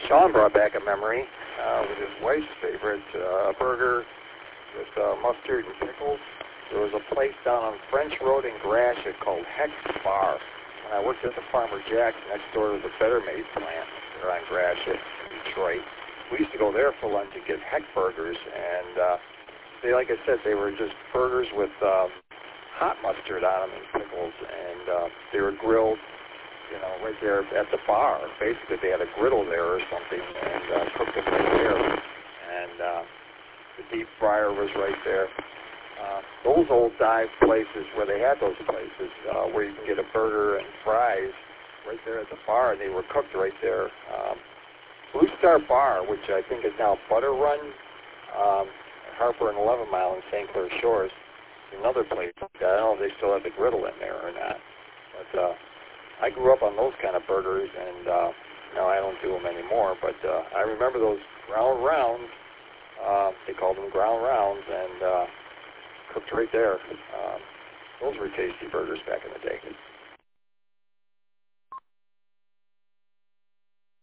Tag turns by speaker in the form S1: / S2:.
S1: Sean brought back a memory with his wife's favorite burger with mustard and pickles. There was a place down on French Road in Gratiot called Heck's Bar. When I worked at the Farmer Jack's next door to the Better Made plant there on Gratiot, Detroit, we used to go there for lunch and get Heck burgers, and they, like I said, they were just burgers with hot mustard on them and pickles, and they were grilled, you know, right there at the bar. Basically, they had a griddle there or something, and cooked them right there. And the deep fryer was right there. Those old dive places where they had those places where you can get a burger and fries right there at the bar, and they were cooked right there. Blue Star Bar, which I think is now Butter Run, Harper and 11 Mile in St. Clair Shores, is another place. I don't know if they still have the griddle in there or not. But I grew up on those kind of burgers, and now I don't do them anymore. But I remember those ground rounds. They called them ground rounds, and cooked right there. Those were tasty burgers back in the day.